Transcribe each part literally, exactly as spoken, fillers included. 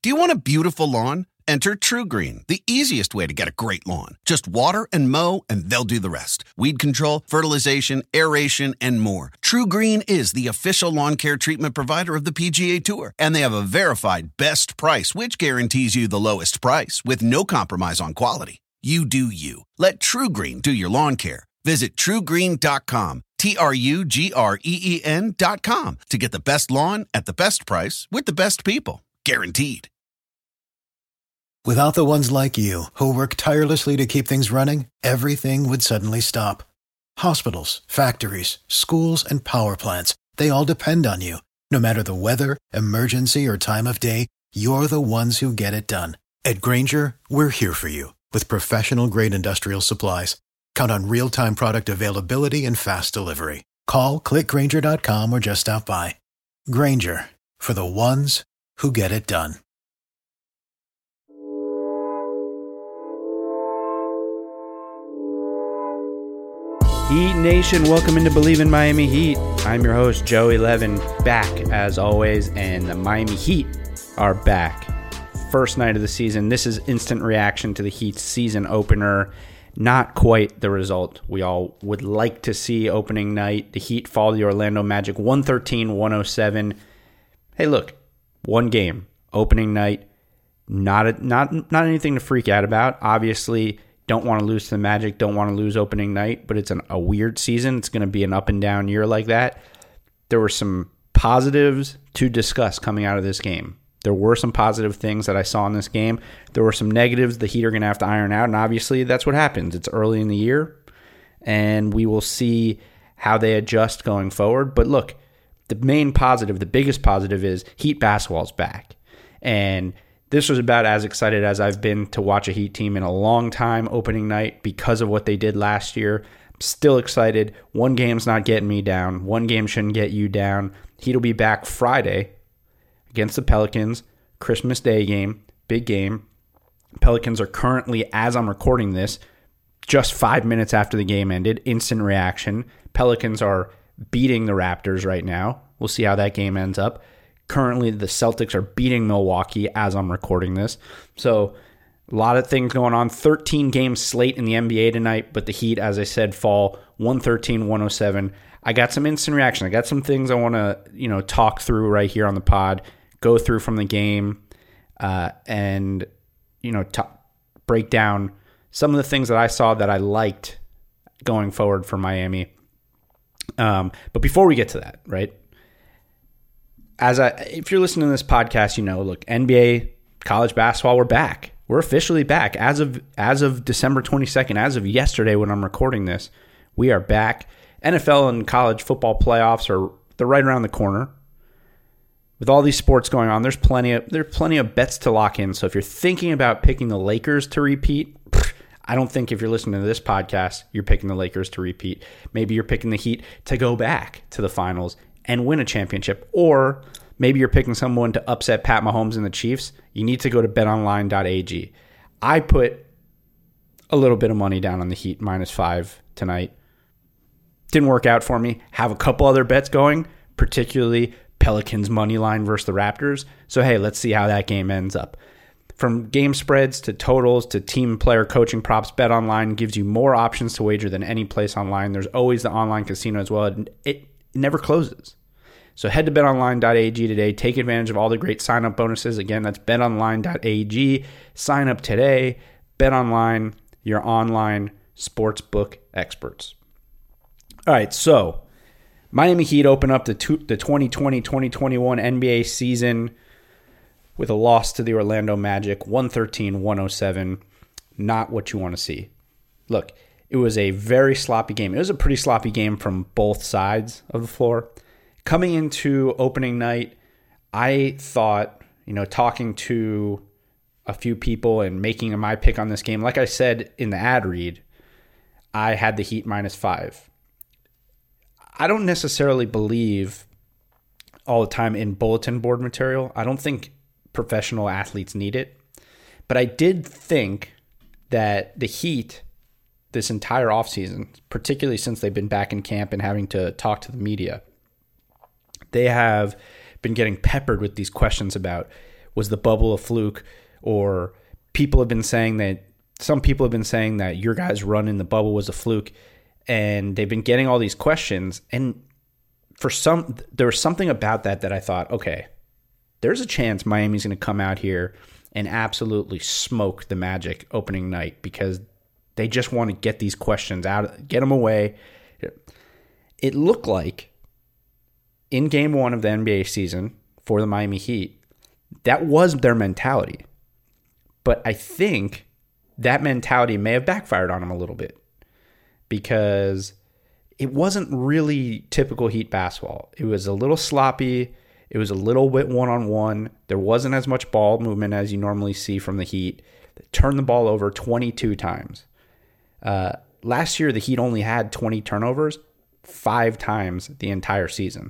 Do you want a beautiful lawn? Enter TruGreen, the easiest way to get a great lawn. Just water and mow, and they'll do the rest. Weed control, fertilization, aeration, and more. TruGreen is the official lawn care treatment provider of the P G A Tour, and they have a verified best price, which guarantees you the lowest price with no compromise on quality. You do you. Let TruGreen do your lawn care. Visit True Green dot com, T R U G R E E N dot com, to get the best lawn at the best price with the best people. Guaranteed. Without the ones like you, who work tirelessly to keep things running, everything would suddenly stop. Hospitals, factories, schools, and power plants, they all depend on you. No matter the weather, emergency, or time of day, you're the ones who get it done. At Grainger, we're here for you with professional-grade industrial supplies. Count on real-time product availability and fast delivery. Call, click Grainger dot com, or just stop by. Grainger, for the ones who get it done. Heat Nation, welcome into Believe in Miami Heat. I'm your host, Joey Levin, back as always, and the Miami Heat are back. First night of the season. This is instant reaction to the Heat's season opener. Not quite the result we all would like to see opening night. The Heat fall to the Orlando Magic one thirteen to one oh seven. Hey, look, one game, opening night. Not a, not not anything to freak out about. Obviously, don't want to lose to the Magic, don't want to lose opening night, but it's an, a weird season. It's going to be an up and down year like that. There were some positives to discuss coming out of this game. There were some positive things that I saw in this game. There were some negatives the Heat are going to have to iron out, and obviously that's what happens. It's early in the year, and we will see how they adjust going forward. But look, the main positive, the biggest positive is Heat basketball's back. And this was about as excited as I've been to watch a Heat team in a long time opening night because of what they did last year. I'm still excited. One game's not getting me down. One game shouldn't get you down. Heat will be back Friday against the Pelicans. Christmas Day game. Big game. Pelicans are currently, as I'm recording this, just five minutes after the game ended. Instant reaction. Pelicans are beating the Raptors right now. We'll see how that game ends up. Currently, the Celtics are beating Milwaukee as I'm recording this. So, a lot of things going on. thirteen game slate in the N B A tonight, but the Heat, as I said, fall one thirteen to one oh seven. I got some instant reaction. I got some things I want to, you know, talk through right here on the pod, go through from the game, uh, and, you know, t- break down some of the things that I saw that I liked going forward for Miami. Um, but before we get to that, right? As I, if you're listening to this podcast, you know, look, N B A, college basketball, we're back. We're officially back as of as of December twenty-second, as of yesterday when I'm recording this. We are back. N F L and college football playoffs are they're right around the corner. With all these sports going on, there's plenty of there's plenty of bets to lock in. So if you're thinking about picking the Lakers to repeat, I don't think if you're listening to this podcast, you're picking the Lakers to repeat. Maybe you're picking the Heat to go back to the finals and win a championship, or maybe you're picking someone to upset Pat Mahomes and the Chiefs. You need to go to bet online dot a g. I put a little bit of money down on the Heat minus five tonight. Didn't work out for me. Have a couple other bets going, particularly Pelicans money line versus the Raptors. So, hey, let's see how that game ends up. From game spreads to totals to team player coaching props, BetOnline gives you more options to wager than any place online. There's always the online casino as well. It, it never closes. So head to bet online dot a g today. Take advantage of all the great sign-up bonuses. Again, that's bet online dot a g. Sign up today. BetOnline, your online sportsbook experts. All right, so Miami Heat open up the, two, the twenty twenty twenty twenty-one N B A season with a loss to the Orlando Magic, one thirteen to one oh seven. Not what you want to see. Look, it was a very sloppy game. It was a pretty sloppy game from both sides of the floor. Coming into opening night, I thought, you know, talking to a few people and making my pick on this game, like I said in the ad read, I had the Heat minus five. I don't necessarily believe all the time in bulletin board material. I don't think professional athletes need it. But I did think that the Heat, this entire offseason, particularly since they've been back in camp and having to talk to the media, they have been getting peppered with these questions about was the bubble a fluke? Or people have been saying that, some people have been saying that your guys' run in the bubble was a fluke. And they've been getting all these questions. And for some, there was something about that that I thought, okay, there's a chance Miami's going to come out here and absolutely smoke the Magic opening night, because they just want to get these questions out, get them away. It looked like in game one of the N B A season for the Miami Heat, that was their mentality. But I think that mentality may have backfired on them a little bit, because it wasn't really typical Heat basketball. It was a little sloppy. It was a little bit one-on-one. There wasn't as much ball movement as you normally see from the Heat. They turned the ball over twenty-two times. Uh, last year, the Heat only had twenty turnovers five times the entire season.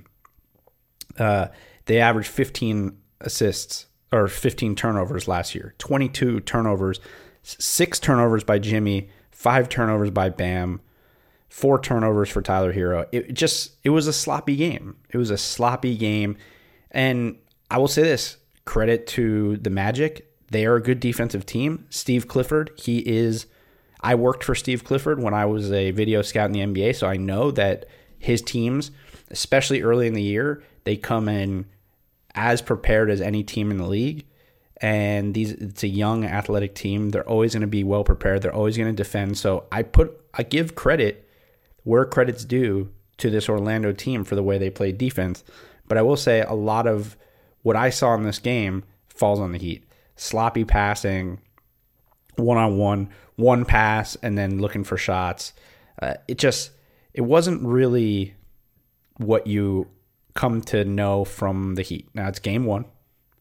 Uh, they averaged fifteen assists or fifteen turnovers last year. twenty-two turnovers, six turnovers by Jimmy, five turnovers by Bam, four turnovers for Tyler Hero. It just it was a sloppy game. It was a sloppy game. And I will say this, credit to the Magic. They are a good defensive team. Steve Clifford, he is, I worked for Steve Clifford when I was a video scout in the N B A, so I know that his teams, especially early in the year, they come in as prepared as any team in the league. And these it's a young athletic team. They're always going to be well prepared. They're always going to defend. So I put I give credit where credit's due to this Orlando team for the way they played defense. But I will say a lot of what I saw in this game falls on the Heat. Sloppy passing, one-on-one, one pass, and then looking for shots. Uh, it just, it wasn't really what you come to know from the Heat. Now, it's game one.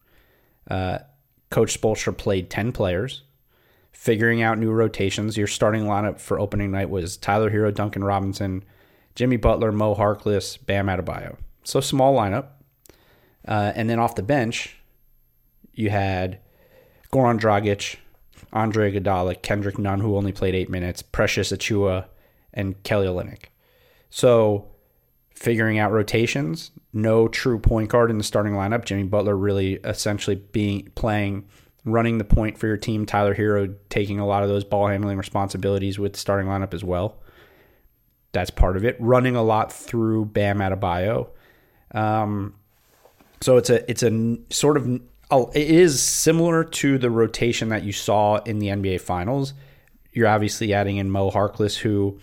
Uh, Coach Spoelstra played ten players, figuring out new rotations. Your starting lineup for opening night was Tyler Hero, Duncan Robinson, Jimmy Butler, Mo Harkless, Bam Adebayo. So small lineup. Uh, and then off the bench, you had Goran Dragic, Andre Iguodala, Kendrick Nunn, who only played eight minutes, Precious Achiuwa, and Kelly Olynyk. So figuring out rotations, no true point guard in the starting lineup. Jimmy Butler really essentially being playing, running the point for your team. Tyler Hero taking a lot of those ball handling responsibilities with the starting lineup as well. That's part of it. Running a lot through Bam Adebayo. Um, so it's a it's a sort of it is similar to the rotation that you saw in the N B A Finals. You're obviously adding in Mo Harkless, who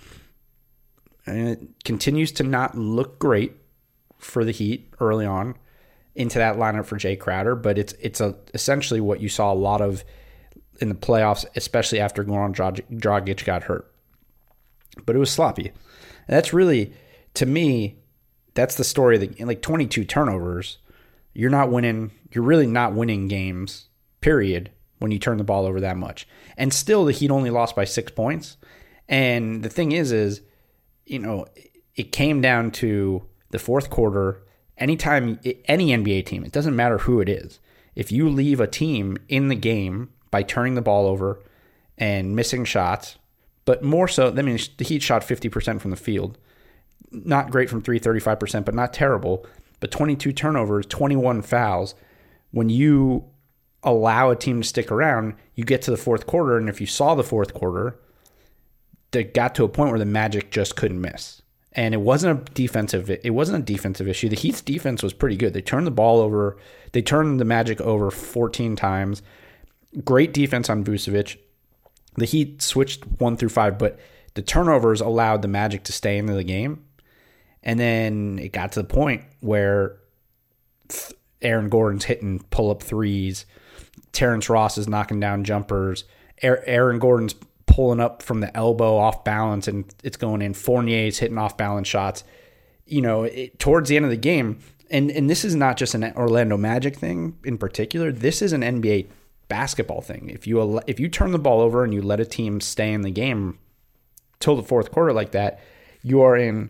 uh, continues to not look great for the Heat early on into that lineup for Jay Crowder, but it's it's a, essentially what you saw a lot of in the playoffs, especially after Goran Dragic got hurt. But it was sloppy. And that's really, to me, that's the story. That like twenty-two turnovers, you're not winning. You're really not winning games, period, when you turn the ball over that much. And still, the Heat only lost by six points. And the thing is, is, you know, it came down to the fourth quarter. Anytime, any N B A team, it doesn't matter who it is, if you leave a team in the game by turning the ball over and missing shots, but more so, I mean, the Heat shot fifty percent from the field. Not great from three, thirty-five percent, but not terrible. But twenty-two turnovers, twenty-one fouls. When you allow a team to stick around, you get to the fourth quarter, and if you saw the fourth quarter, they got to a point where the Magic just couldn't miss. And it wasn't a defensive it wasn't a defensive issue. The Heat's defense was pretty good. They turned the ball over. They turned the Magic over fourteen times. Great defense on Vucevic. The Heat switched one through five, but the turnovers allowed the Magic to stay into the game. And then it got to the point where Aaron Gordon's hitting pull-up threes. Terrence Ross is knocking down jumpers. Aaron Gordon's pulling up from the elbow off balance, and it's going in. Fournier's hitting off-balance shots. You know, it, towards the end of the game, and, and this is not just an Orlando Magic thing in particular. This is an N B A basketball thing. If you if you turn the ball over and you let a team stay in the game till the fourth quarter like that, you are in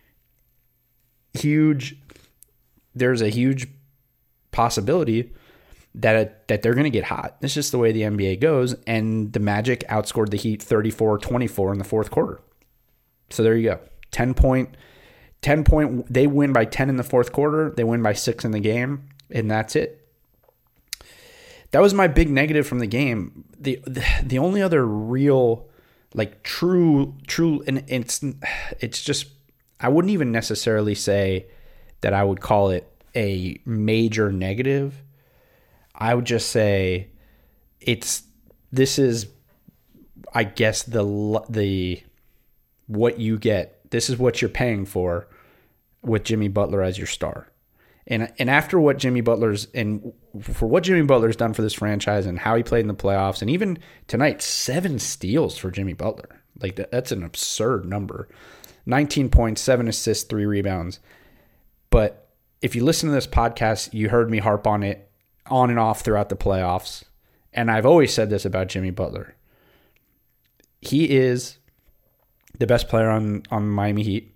huge. There's a huge possibility that that they're going to get hot. It's just the way the N B A goes, and the Magic outscored the Heat thirty-four twenty-four in the fourth quarter. So there you go. ten point, ten point. They win by ten in the fourth quarter. They win by six in the game, and that's it. that was my big negative from the game. The the, the only other real, like true, true, and it's it's just, I wouldn't even necessarily say that I would call it a major negative. I would just say it's, this is, I guess, the the what you get. This is what you're paying for with Jimmy Butler as your star. And and after what Jimmy Butler's, and for what Jimmy Butler's done for this franchise and how he played in the playoffs, and even tonight, seven steals for Jimmy Butler. Like, that, that's an absurd number. nineteen points, seven assists, three rebounds. But if you listen to this podcast, you heard me harp on it on and off throughout the playoffs. And I've always said this about Jimmy Butler. He is the best player on, on Miami Heat.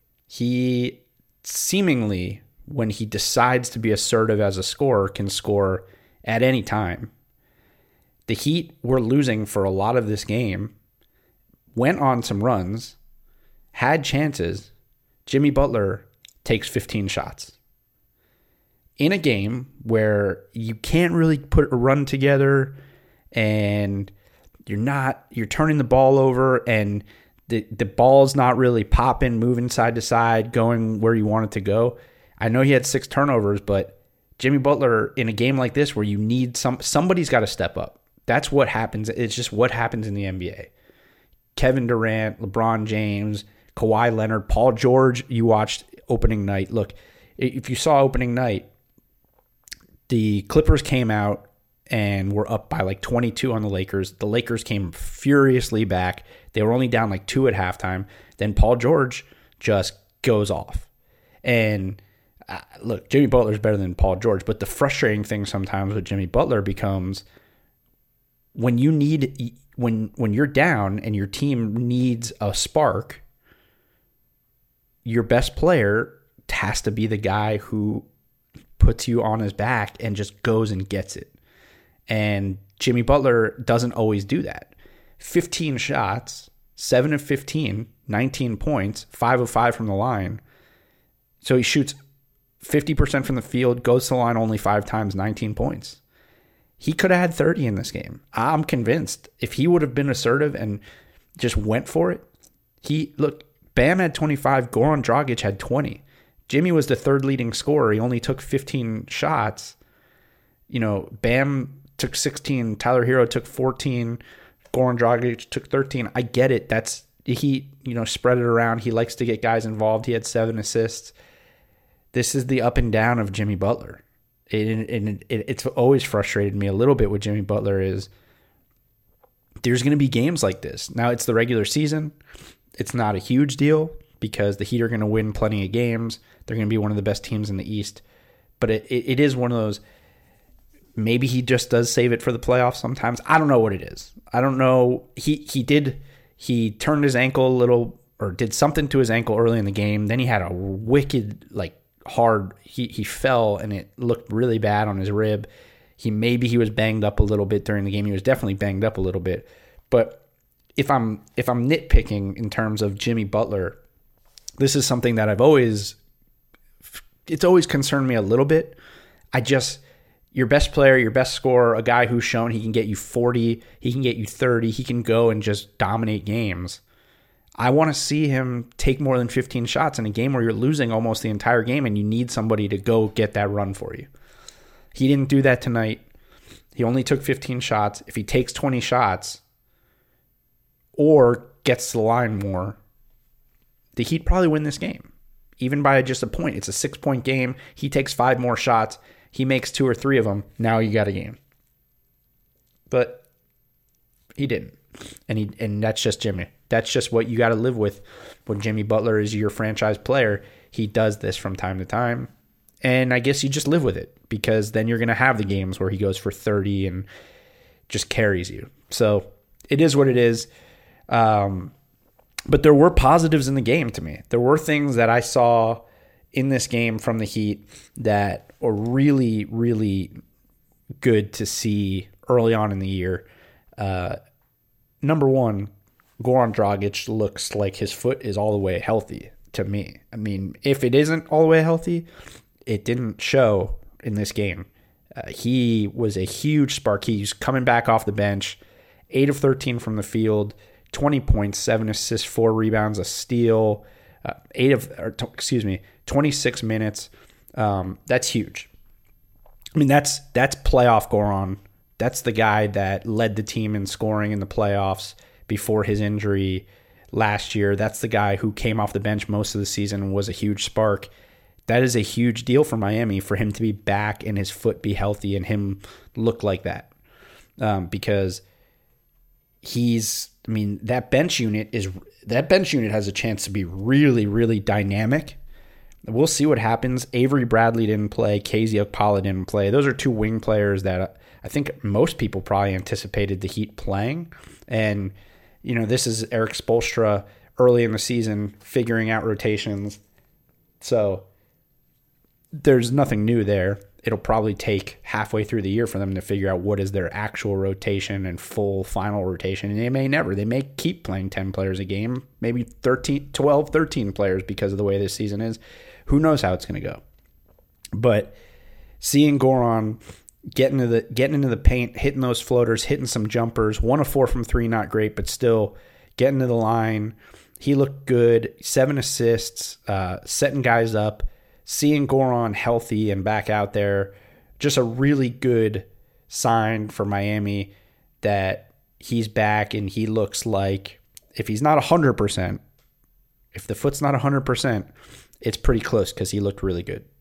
He seemingly, when he decides to be assertive as a scorer, can score at any time. The Heat were losing for a lot of this game, went on some runs, had chances. Jimmy Butler takes fifteen shots. In a game where you can't really put a run together and you're not, you're turning the ball over and the, the ball's not really popping, moving side to side, going where you want it to go. I know he had six turnovers, but Jimmy Butler, in a game like this where you need some, somebody's got to step up. That's what happens. It's just what happens in the N B A. Kevin Durant, LeBron James, Kawhi Leonard, Paul George, you watched opening night. Look, if you saw opening night, the Clippers came out and were up by like twenty-two on the Lakers. The Lakers came furiously back. They were only down like two at halftime. Then Paul George just goes off. And uh, look, Jimmy Butler is better than Paul George, but the frustrating thing sometimes with Jimmy Butler becomes when you need, when when you're down and your team needs a spark, your best player has to be the guy who puts you on his back and just goes and gets it. And Jimmy Butler doesn't always do that. fifteen shots, seven of fifteen, nineteen points, five of five from the line. So he shoots fifty percent from the field, goes to the line only five times, nineteen points. He could have had thirty in this game. I'm convinced if he would have been assertive and just went for it. He, look, Bam had twenty-five, Goran Dragic had twenty. Jimmy was the third leading scorer. He only took fifteen shots. You know, Bam took sixteen. Tyler Hero took fourteen. Goran Dragic took thirteen. I get it. That's, he, you know, spread it around. He likes to get guys involved. He had seven assists. This is the up and down of Jimmy Butler. It, it, it, it's always frustrated me a little bit with Jimmy Butler is there's going to be games like this. Now, it's the regular season. It's not a huge deal because the Heat are going to win plenty of games. They're going to be one of the best teams in the East. But it, it, it is one of those, maybe he just does save it for the playoffs sometimes. I don't know what it is. I don't know. He he did, he turned his ankle a little, or did something to his ankle early in the game. Then he had a wicked, like, hard, he, he fell and it looked really bad on his rib. He maybe he was banged up a little bit during the game. He was definitely banged up a little bit. But if I'm if I'm nitpicking in terms of Jimmy Butler, this is something that I've always, it's always concerned me a little bit. I just, your best player, your best scorer, a guy who's shown he can get you forty, he can get you thirty, he can go and just dominate games. I want to see him take more than fifteen shots in a game where you're losing almost the entire game and you need somebody to go get that run for you. He didn't do that tonight. He only took fifteen shots. If he takes twenty shots or gets to the line more, the Heat probably win this game, even by just a point. It's a six-point game. He takes five more shots. He makes two or three of them. Now you got a game. But he didn't. And he and that's just Jimmy. That's just what you got to live with when Jimmy Butler is your franchise player. He does this from time to time. And I guess you just live with it because then you're going to have the games where he goes for thirty and just carries you. So it is what it is. Um, but there were positives in the game to me. There were things that I saw in this game from the Heat that are really, really good to see early on in the year. Uh, number one, Goran Dragic looks like his foot is all the way healthy to me. I mean, if it isn't all the way healthy, it didn't show in this game. Uh, he was a huge spark. He's coming back off the bench, eight of thirteen from the field, twenty points, seven assists, four rebounds, a steal, uh, eight of, or t- excuse me, twenty-six minutes. Um, that's huge. I mean, that's that's playoff Goran. That's the guy that led the team in scoring in the playoffs before his injury last year. That's the guy who came off the bench most of the season and was a huge spark. That is a huge deal for Miami, for him to be back and his foot be healthy and him look like that. Um, because he's, I mean, that bench unit is, that bench unit has a chance to be really, really dynamic. We'll see what happens. Avery Bradley didn't play. Casey Okpala didn't play. Those are two wing players that I think most people probably anticipated the Heat playing. And, you know, this is Erik Spoelstra early in the season figuring out rotations. So there's nothing new there. It'll probably take halfway through the year for them to figure out what is their actual rotation and full final rotation. And they may never. They may keep playing ten players a game, maybe thirteen, twelve, thirteen players because of the way this season is. Who knows how it's going to go. But seeing Goran getting into the getting into the paint, hitting those floaters, hitting some jumpers, one of four from three, not great, but still getting to the line. He looked good. Seven assists, uh, setting guys up. Seeing Goran healthy and back out there, just a really good sign for Miami that he's back and he looks like, if he's not one hundred percent, if the foot's not one hundred percent, it's pretty close because he looked really good.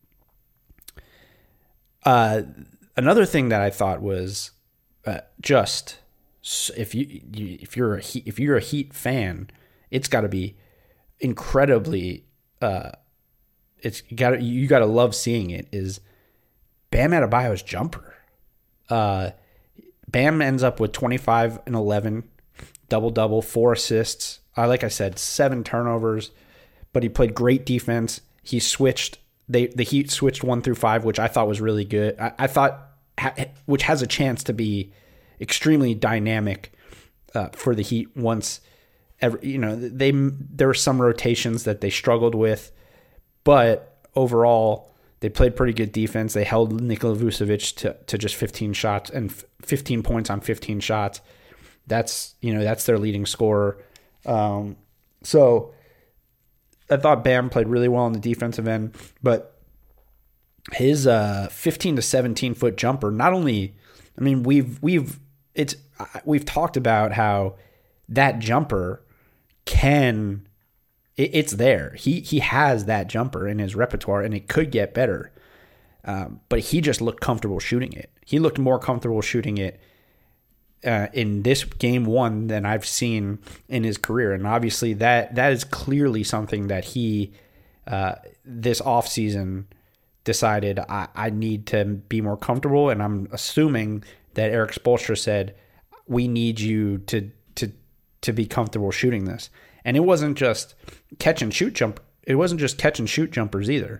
Uh, another thing that I thought was uh, just if you, you if you're a Heat, if you're a Heat fan, it's got to be incredibly. Uh, it's got you got to love seeing it. Is Bam Adebayo's jumper? Uh, Bam ends up with twenty-five and eleven, double double, four assists. Uh, like I said, seven turnovers, but he played great defense. He switched. They the Heat switched one through five, which I thought was really good. I, I thought, ha, which has a chance to be extremely dynamic uh, for the Heat once. Every, you know, they there were some rotations that they struggled with, but overall they played pretty good defense. They held Nikola Vucevic to to just fifteen shots and fifteen points on fifteen shots. That's you know that's their leading scorer. Um, so. I thought Bam played really well on the defensive end, but his uh, fifteen to seventeen foot jumper, not only, I mean, we've we've it's we've talked about how that jumper can it, it's there. He he has that jumper in his repertoire, and it could get better. Um, but he just looked comfortable shooting it. He looked more comfortable shooting it Uh, in this game one than I've seen in his career. And obviously that that is clearly something that he, uh, this offseason decided I, I need to be more comfortable. And I'm assuming that Erik Spoelstra said, we need you to, to, to be comfortable shooting this. And it wasn't just catch and shoot jump. It wasn't just catch and shoot jumpers either.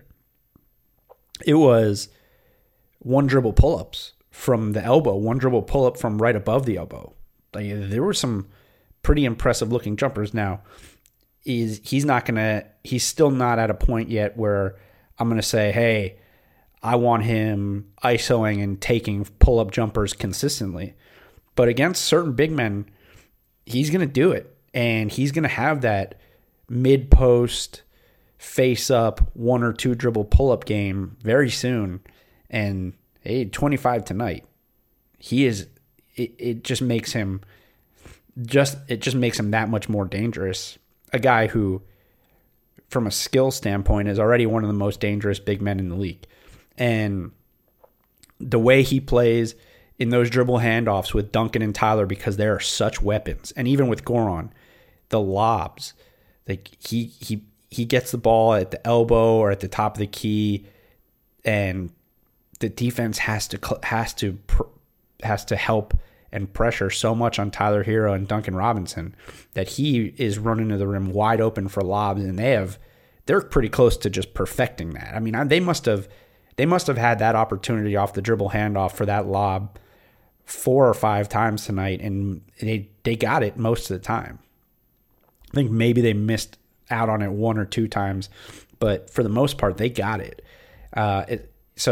It was one dribble pull-ups from the elbow, one dribble pull-up from right above the elbow. Like, there were some pretty impressive looking jumpers. Now, is he's not gonna, he's still not at a point yet where I'm gonna say, hey, I want him ISOing and taking pull-up jumpers consistently. But against certain big men, he's gonna do it, and he's gonna have that mid-post, face-up, one or two dribble pull-up game very soon, and hey, twenty-five tonight. He is. It, it just makes him. Just it just makes him that much more dangerous. A guy who, from a skill standpoint, is already one of the most dangerous big men in the league, and the way he plays in those dribble handoffs with Duncan and Tyler, because they are such weapons, and even with Goran, the lobs, like he he he gets the ball at the elbow or at the top of the key, and the defense has to has to has to help and pressure so much on Tyler Hero and Duncan Robinson that he is running to the rim wide open for lobs, and they have they're pretty close to just perfecting that. I mean, they must have they must have had that opportunity off the dribble handoff for that lob four or five times tonight, and they they got it most of the time. I think maybe they missed out on it one or two times, but for the most part, they got it. Uh, it so.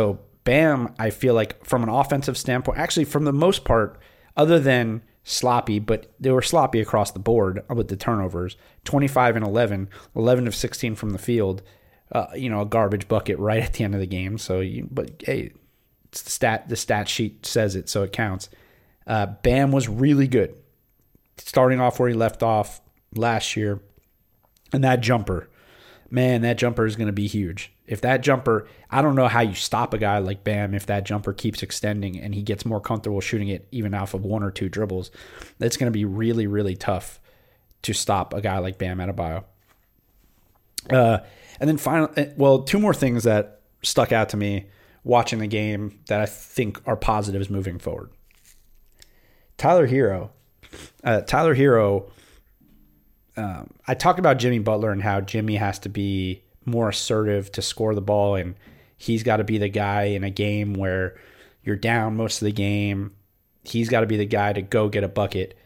Bam, I feel like from an offensive standpoint, actually from the most part, other than sloppy, but they were sloppy across the board with the turnovers, twenty-five and eleven, eleven of sixteen from the field, uh, you know, a garbage bucket right at the end of the game. So, you, but hey, it's the stat, the stat sheet says it, so it counts. Uh, Bam was really good, starting off where he left off last year. And that jumper, man, that jumper is going to be huge. If that jumper, I don't know how you stop a guy like Bam if that jumper keeps extending and he gets more comfortable shooting it even off of one or two dribbles. That's going to be really, really tough to stop a guy like Bam Adebayo. Uh, and then finally, well, two more things that stuck out to me watching the game that I think are positives moving forward. Tyler Herro. Uh, Tyler Herro, um, I talked about Jimmy Butler and how Jimmy has to be more assertive to score the ball, and he's got to be the guy in a game where you're down most of the game. He's got to be the guy to go get a bucket.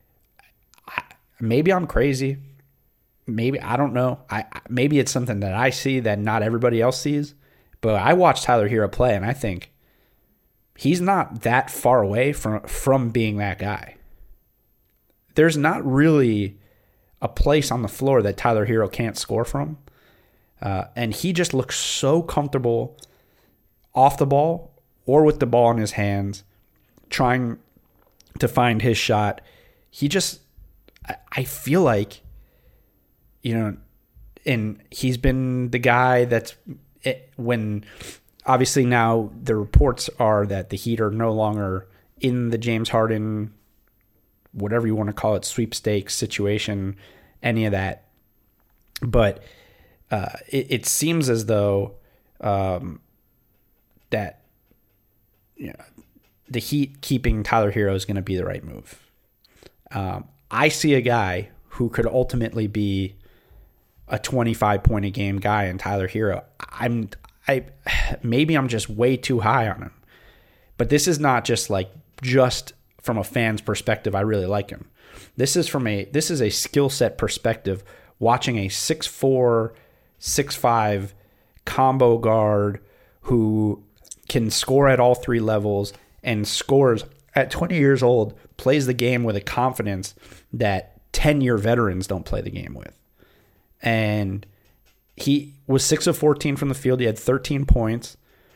I, maybe I'm crazy. Maybe, I don't know. I Maybe it's something that I see that not everybody else sees, but I watched Tyler Herro play, and I think he's not that far away from, from being that guy. There's not really a place on the floor that Tyler Herro can't score from. Uh, and he just looks so comfortable off the ball or with the ball in his hands, trying to find his shot. He just, I feel like, you know, and he's been the guy that's, when obviously now the reports are that the Heat are no longer in the James Harden, whatever you want to call it, sweepstakes situation, any of that. But uh, it, it seems as though um, that you know, the Heat keeping Tyler Herro is going to be the right move. Um, I see a guy who could ultimately be a twenty-five point a game guy in Tyler Herro. I'm I maybe I'm just way too high on him. But this is not just like just from a fan's perspective, I really like him. This is from a this is a skill set perspective, watching a six four, six five combo guard who can score at all three levels and scores at twenty years old, plays the game with a confidence that ten-year veterans don't play the game with. And he was six of fourteen from the field. He had thirteen points.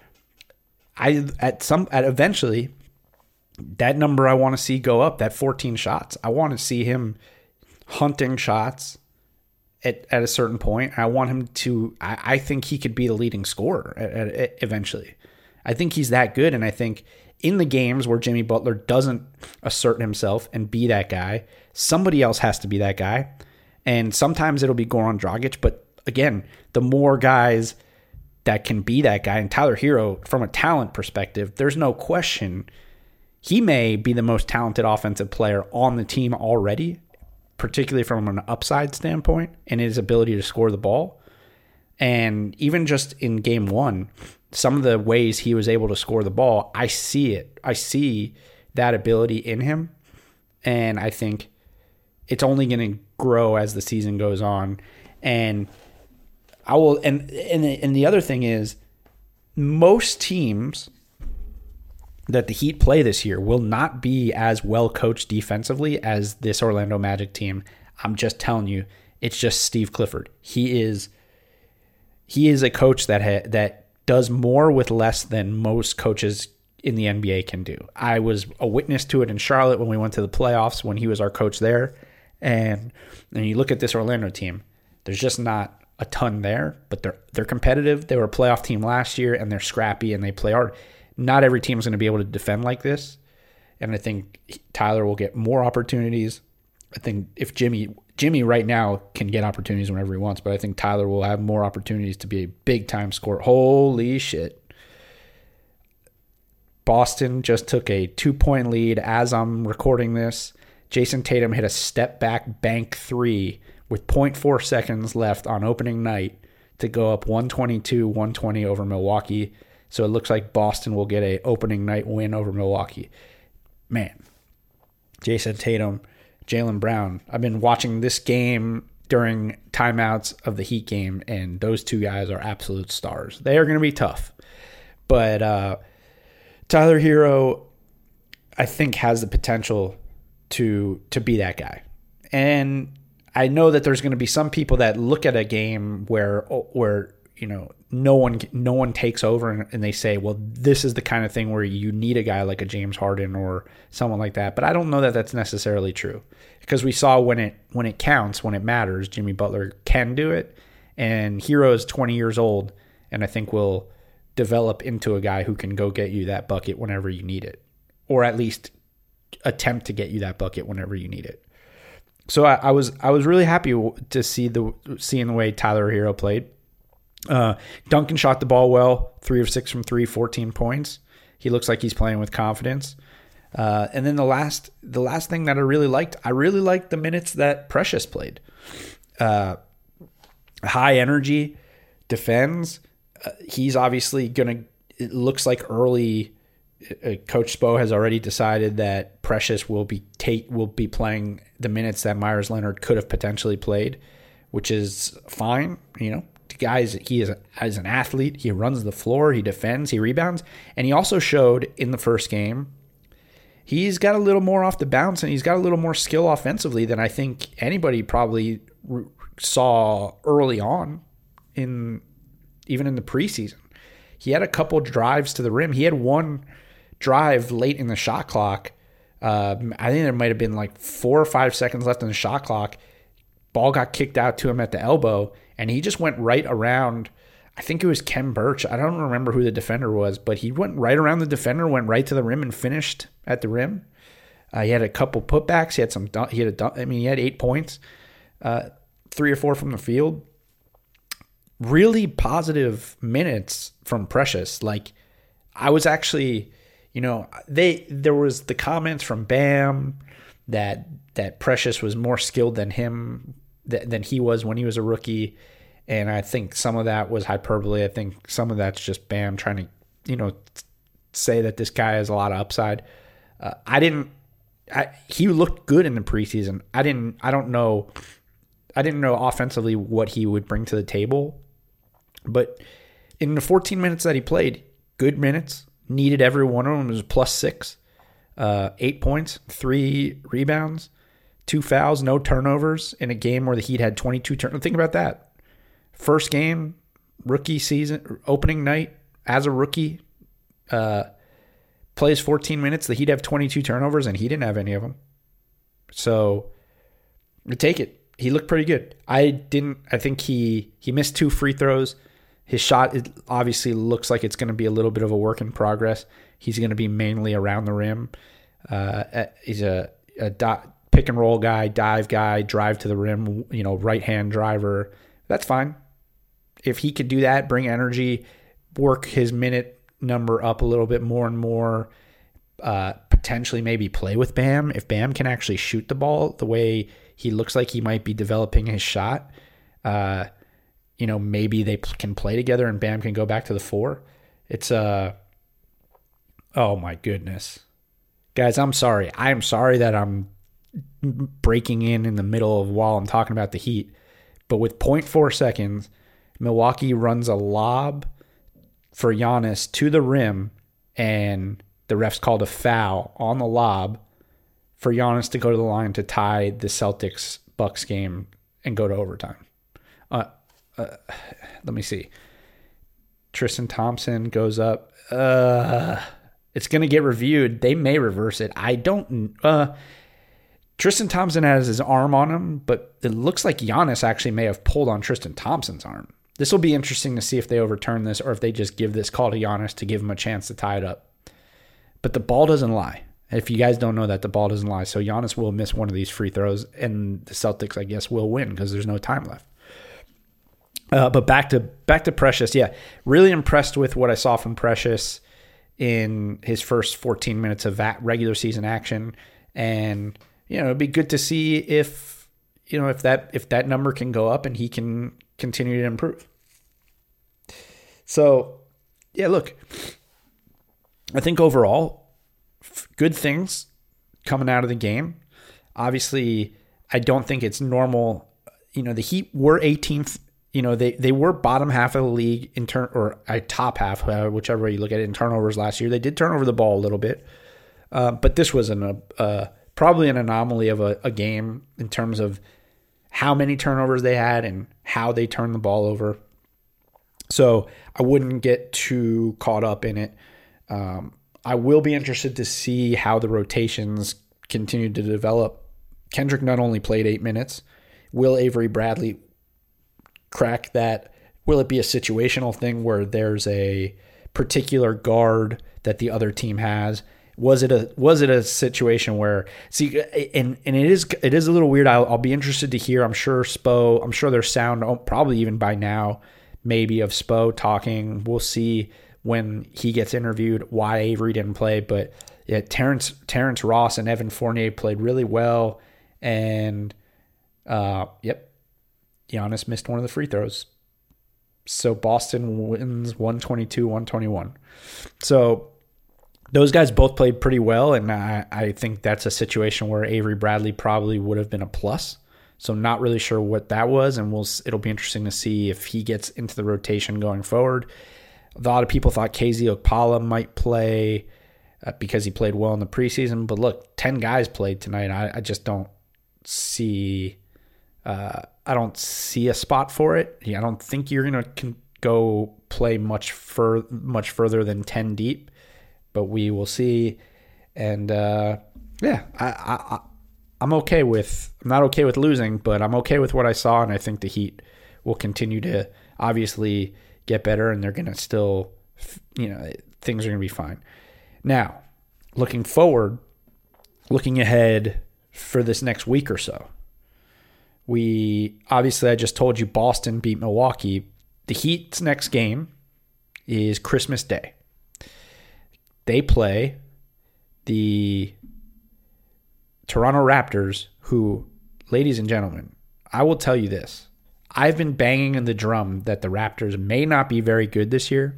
I at some at eventually that number I want to see go up, that fourteen shots. I want to see him hunting shots at, at a certain point. I want him to, I, I think he could be the leading scorer at, at, at eventually. I think he's that good, and I think in the games where Jimmy Butler doesn't assert himself and be that guy, somebody else has to be that guy. And sometimes it'll be Goran Dragic, but again, the more guys that can be that guy, and Tyler Herro, from a talent perspective, there's no question he may be the most talented offensive player on the team already, particularly from an upside standpoint and his ability to score the ball. And even just in game one, some of the ways he was able to score the ball, I see it. I see that ability in him. And I think it's only going to grow as the season goes on. And I will, and, and, and the other thing is, most teams that the Heat play this year will not be as well coached defensively as this Orlando Magic team. I'm just telling you, it's just Steve Clifford. He is he is a coach that ha, that does more with less than most coaches in the N B A can do. I was a witness to it in Charlotte when we went to the playoffs when he was our coach there. And then you look at this Orlando team, there's just not a ton there, but they're they're competitive. They were a playoff team last year, and they're scrappy and they play hard. Not every team is going to be able to defend like this, and I think Tyler will get more opportunities. I think if Jimmy Jimmy right now can get opportunities whenever he wants, but I think Tyler will have more opportunities to be a big-time scorer. Holy shit. Boston just took a two-point lead as I'm recording this. Jason Tatum hit a step-back bank three with zero point four seconds left on opening night to go up one twenty-two one twenty over Milwaukee. So it looks like Boston will get a opening night win over Milwaukee. Man, Jason Tatum, Jaylen Brown. I've been watching this game during timeouts of the Heat game, and those two guys are absolute stars. They are going to be tough. But uh, Tyler Hero, I think, has the potential to to be that guy. And I know that there's going to be some people that look at a game where where you know no one no one takes over and, and they say, well, this is the kind of thing where you need a guy like a James Harden or someone like that. But I don't know that that's necessarily true, because we saw when it when it counts, when it matters, Jimmy Butler can do it, and Hero is twenty years old, and I think will develop into a guy who can go get you that bucket whenever you need it, or at least attempt to get you that bucket whenever you need it. So I, I was I was really happy to see the seeing the way Tyler Hero played. Uh, Duncan shot the ball well, three of six from three, fourteen points. He looks like he's playing with confidence. Uh, and then the last the last thing that I really liked, I really liked the minutes that Precious played. Uh, high energy, defends. Uh, he's obviously gonna. It looks like early. Uh, Coach Spo has already decided that Precious will be take will be playing the minutes that Myers Leonard could have potentially played, which is fine. You know, the guy he is as an athlete. He runs the floor. He defends. He rebounds, and he also showed in the first game he's got a little more off the bounce, and he's got a little more skill offensively than I think anybody probably re- saw early on in even in the preseason. He had a couple drives to the rim. He had one drive late in the shot clock. Uh, I think there might have been like four or five seconds left in the shot clock. Ball got kicked out to him at the elbow, and he just went right around. I think it was Kem Birch. I don't remember who the defender was, but he went right around the defender, went right to the rim, and finished at the rim. Uh, he had a couple putbacks. He had some. He had a. I mean, he had eight points, uh, three or four from the field. Really positive minutes from Precious. Like, I was actually, you know, they there was the comments from Bam that that Precious was more skilled than him th- than he was when he was a rookie, and I think some of that was hyperbole. I think some of that's just Bam trying to, you know, say that this guy has a lot of upside. Uh, I didn't. I, he looked good in the preseason. I didn't. I don't know. I didn't know offensively what he would bring to the table. But in the fourteen minutes that he played, good minutes, needed every one of them. It was plus six, uh, eight points, three rebounds, two fouls, no turnovers in a game where the Heat had twenty-two turnovers. Think about that. First game, rookie season, opening night, as a rookie, uh, plays fourteen minutes. The Heat have twenty-two turnovers, and he didn't have any of them. So, take it. He looked pretty good. I didn't. I think he he missed two free throws. His shot, it obviously looks like it's going to be a little bit of a work in progress. He's going to be mainly around the rim. Uh, he's a, a do, pick and roll guy, dive guy, drive to the rim, you know, right hand driver. That's fine. If he could do that, bring energy, work his minute number up a little bit more and more, uh, potentially maybe play with Bam. If Bam can actually shoot the ball the way he looks like he might be developing his shot, uh, you know, maybe they can play together and Bam can go back to the four. It's, uh, oh my goodness. Guys, I'm sorry. I'm sorry that I'm breaking in in the middle of while I'm talking about the Heat. But with zero point four seconds, Milwaukee runs a lob for Giannis to the rim, and the refs called a foul on the lob for Giannis to go to the line to tie the Celtics-Bucks game and go to overtime. Uh, uh, let me see. Tristan Thompson goes up. Uh, it's going to get reviewed. They may reverse it. I don't... Uh, Tristan Thompson has his arm on him, but it looks like Giannis actually may have pulled on Tristan Thompson's arm. This will be interesting to see if they overturn this or if they just give this call to Giannis to give him a chance to tie it up. But the ball doesn't lie. If you guys don't know that, the ball doesn't lie. So Giannis will miss one of these free throws, and the Celtics, I guess, will win because there's no time left. Uh, but back to back to Precious. Yeah, really impressed with what I saw from Precious in his first fourteen minutes of regular season action. And, you know, it'd be good to see if, you know, if that if that number can go up and he can continue to improve. So, yeah, look, I think overall, good things coming out of the game. Obviously, I don't think it's normal. You know, the Heat were eighteenth you know, they, they were bottom half of the league in turn, or uh, top half, uh, whichever way you look at it, in turnovers last year. They did turn over the ball a little bit, uh, but this was an, uh, probably an anomaly of a, a game in terms of how many turnovers they had and how they turned the ball over. So I wouldn't get too caught up in it. Um, I will be interested to see how the rotations continue to develop. Kendrick Nunn only played eight minutes. Will Avery Bradley crack that? Will it be a situational thing where there's a particular guard that the other team has? Was it a was it a situation where see and and it is it is a little weird. I'll, I'll be interested to hear. I'm sure Spo. I'm sure there's sound probably even by now, maybe of Spo talking. We'll see when he gets interviewed why Avery didn't play. But yeah, Terrence Terrence Ross and Evan Fournier played really well, and uh, yep. Giannis missed one of the free throws. So Boston wins one twenty-two one twenty-one. So those guys both played pretty well, and I, I think that's a situation where Avery Bradley probably would have been a plus. So not really sure what that was, and we'll it'll be interesting to see if he gets into the rotation going forward. A lot of people thought K Z Okpala might play uh, because he played well in the preseason, but look, ten guys played tonight. I, I just don't see... Uh, I don't see a spot for it. I don't think you're going to go play much fur- much further than ten deep, but we will see. And uh, yeah, I, I, I'm okay with, I'm not okay with losing, but I'm okay with what I saw. And I think the Heat will continue to obviously get better, and they're going to still, you know, things are going to be fine. Now, looking forward, looking ahead for this next week or so. We obviously, I just told you Boston beat Milwaukee. The Heat's next game is Christmas Day. They play the Toronto Raptors, who, ladies and gentlemen, I will tell you this. I've been banging in the drum that the Raptors may not be very good this year,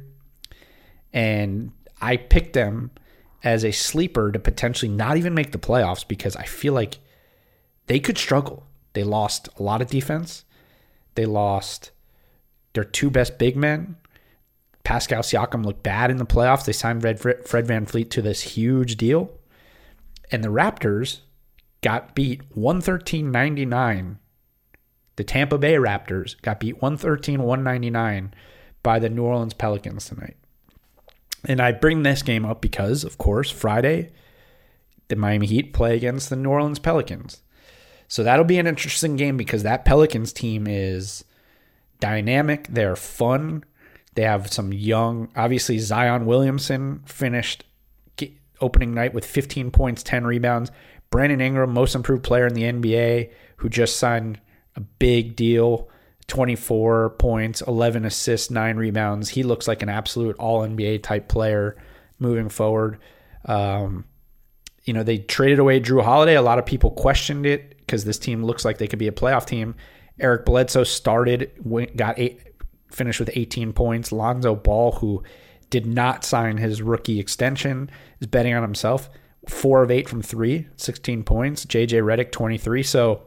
and I picked them as a sleeper to potentially not even make the playoffs because I feel like they could struggle. They lost a lot of defense. They lost their two best big men. Pascal Siakam looked bad in the playoffs. They signed Fred VanVleet to this huge deal. And the Raptors got beat one thirteen ninety-nine. The Tampa Bay Raptors got beat one thirteen one ninety-nine by the New Orleans Pelicans tonight. And I bring this game up because, of course, Friday, the Miami Heat play against the New Orleans Pelicans. So that'll be an interesting game because that Pelicans team is dynamic. They're fun. They have some young, obviously Zion Williamson finished opening night with fifteen points, ten rebounds. Brandon Ingram, most improved player in the N B A, who just signed a big deal, twenty-four points, eleven assists, nine rebounds. He looks like an absolute all N B A type player moving forward. Um, you know, they traded away Drew Holiday. A lot of people questioned it because this team looks like they could be a playoff team. Eric Bledsoe started, went, got eight, finished with eighteen points. Lonzo Ball, who did not sign his rookie extension, is betting on himself. Four of eight from three, sixteen points. J J Redick, twenty-three. So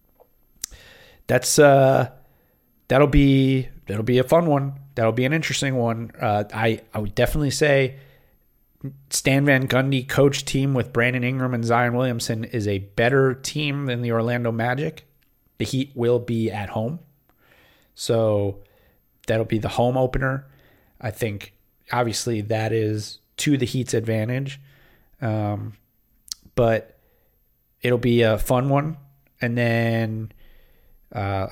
that's uh, that'll be that'll be a fun one. That'll be an interesting one. Uh, I I would definitely say Stan Van Gundy coach team with Brandon Ingram and Zion Williamson is a better team than the Orlando Magic. The Heat will be at home, so that'll be the home opener. I think obviously that is to the Heat's advantage, um, but it'll be a fun one. And then uh,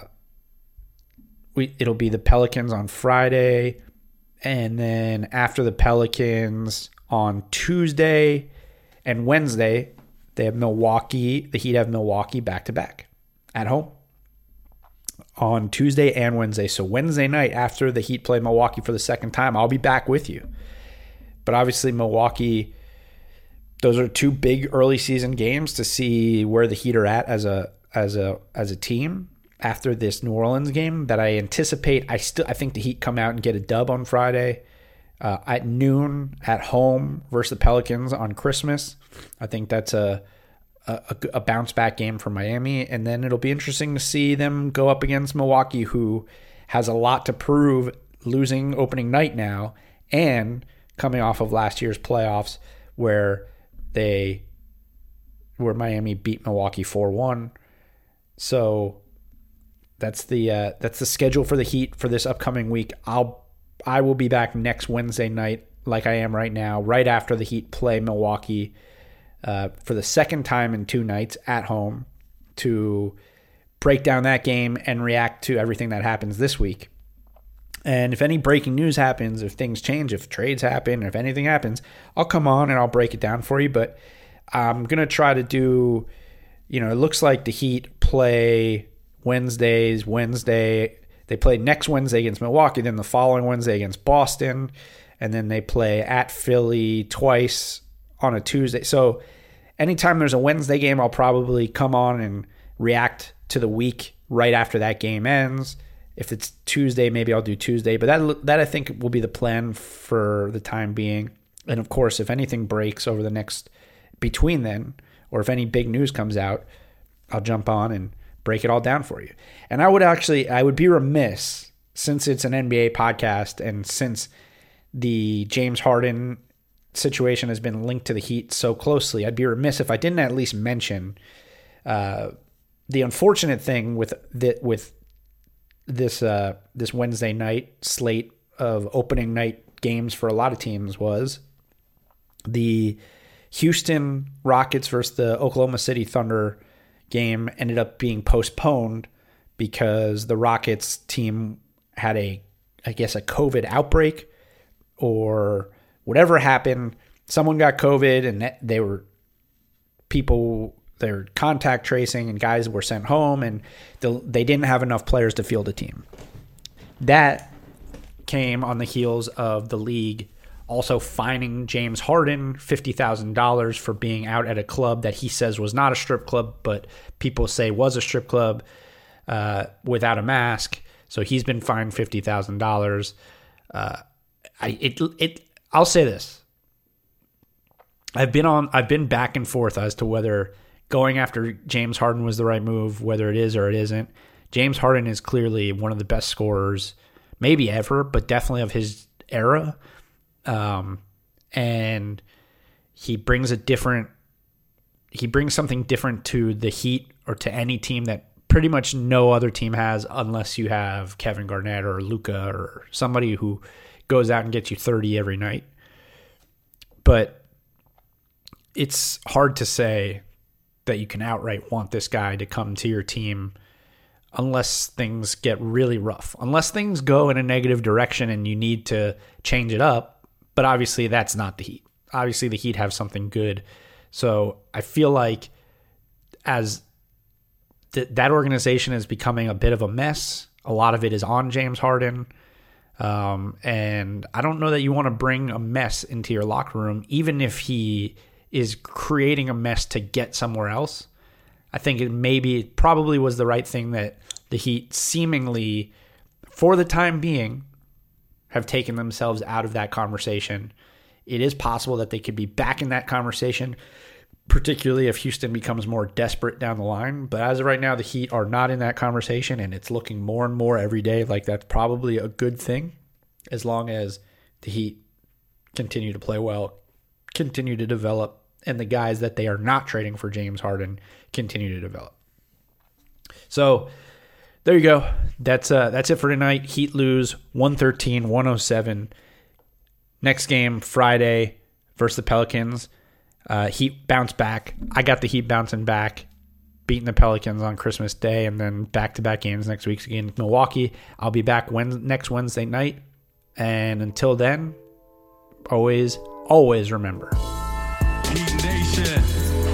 we it'll be the Pelicans on Friday, and then after the Pelicans on Tuesday and Wednesday, they have Milwaukee. The Heat have Milwaukee back-to-back at home on Tuesday and Wednesday. So Wednesday night, after the Heat play Milwaukee for the second time, I'll be back with you. But obviously Milwaukee, those are two big early season games to see where the Heat are at as a as a as a team after this New Orleans game that I anticipate. I still I think the Heat come out and get a dub on Friday. Uh, at noon at home versus the Pelicans on Christmas. I think that's a, a a bounce back game for Miami, and then it'll be interesting to see them go up against Milwaukee, who has a lot to prove, losing opening night now and coming off of last year's playoffs where they where Miami beat Milwaukee four one. So that's the uh, that's the schedule for the Heat for this upcoming week. I'll I will be back next Wednesday night, like I am right now, right after the Heat play Milwaukee uh, for the second time in two nights at home to break down that game and react to everything that happens this week. And if any breaking news happens, if things change, if trades happen, if anything happens, I'll come on and I'll break it down for you. But I'm going to try to do, you know, it looks like the Heat play Wednesdays, Wednesday. They play next Wednesday against Milwaukee, then the following Wednesday against Boston, and then they play at Philly twice on a Tuesday. So anytime there's a Wednesday game, I'll probably come on and react to the week right after that game ends. If it's Tuesday, maybe I'll do Tuesday. But that, that I think will be the plan for the time being. And, of course, if anything breaks over the next between then, or if any big news comes out, I'll jump on and break it all down for you. And I would actually, I would be remiss, since it's an N B A podcast and since the James Harden situation has been linked to the Heat so closely, I'd be remiss if I didn't at least mention uh, the unfortunate thing with the, with this uh, this Wednesday night slate of opening night games for a lot of teams was the Houston Rockets versus the Oklahoma City Thunder game ended up being postponed because the Rockets team had a, I guess, a COVID outbreak or whatever happened. Someone got COVID and they were people, they were contact tracing and guys were sent home and they didn't have enough players to field a team. That came on the heels of the league also fining James Harden fifty thousand dollars for being out at a club that he says was not a strip club, but people say was a strip club uh, without a mask. So he's been fined fifty thousand dollars. Uh, I it it I'll say this. I've been on I've been back and forth as to whether going after James Harden was the right move, whether it is or it isn't. James Harden is clearly one of the best scorers, maybe ever, but definitely of his era. Um, and he brings a different, he brings something different to the Heat or to any team that pretty much no other team has unless you have Kevin Garnett or Luka or somebody who goes out and gets you thirty every night. But it's hard to say that you can outright want this guy to come to your team unless things get really rough, unless things go in a negative direction and you need to change it up. But obviously that's not the Heat. Obviously the Heat have something good. So I feel like as th- that organization is becoming a bit of a mess, a lot of it is on James Harden. Um, and I don't know that you want to bring a mess into your locker room, even if he is creating a mess to get somewhere else. I think it maybe it probably was the right thing that the Heat seemingly, for the time being, have taken themselves out of that conversation. It is possible that they could be back in that conversation, particularly if Houston becomes more desperate down the line. But as of right now, the Heat are not in that conversation, and it's looking more and more every day like that's probably a good thing as long as the Heat continue to play well, continue to develop, and the guys that they are not trading for James Harden continue to develop. So there you go. That's uh, that's it for tonight. Heat lose one thirteen one oh seven. Next game, Friday versus the Pelicans. Uh, Heat bounce back. I got the Heat bouncing back, beating the Pelicans on Christmas Day, and then back-to-back games next week against Milwaukee. I'll be back Wednesday, next Wednesday night. And until then, always, always remember. Heat Nation.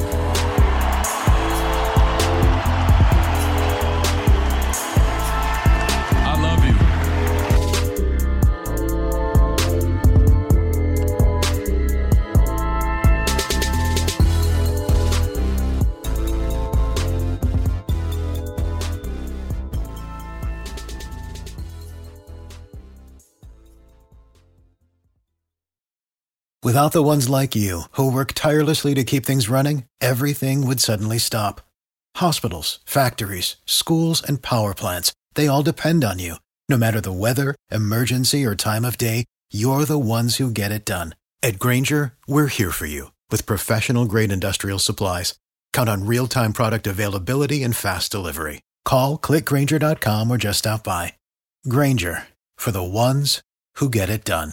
Without the ones like you, who work tirelessly to keep things running, everything would suddenly stop. Hospitals, factories, schools, and power plants, they all depend on you. No matter the weather, emergency, or time of day, you're the ones who get it done. At Grainger, we're here for you with professional-grade industrial supplies. Count on real-time product availability and fast delivery. Call, click Grainger dot com, or just stop by. Grainger, for the ones who get it done.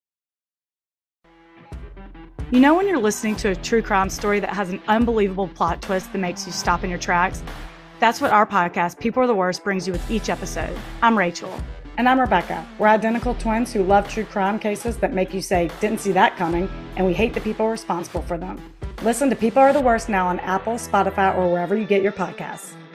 You know when you're listening to a true crime story that has an unbelievable plot twist that makes you stop in your tracks? That's what our podcast, People Are the Worst, brings you with each episode. I'm Rachel. And I'm Rebecca. We're identical twins who love true crime cases that make you say, didn't see that coming, and we hate the people responsible for them. Listen to People Are the Worst now on Apple, Spotify, or wherever you get your podcasts.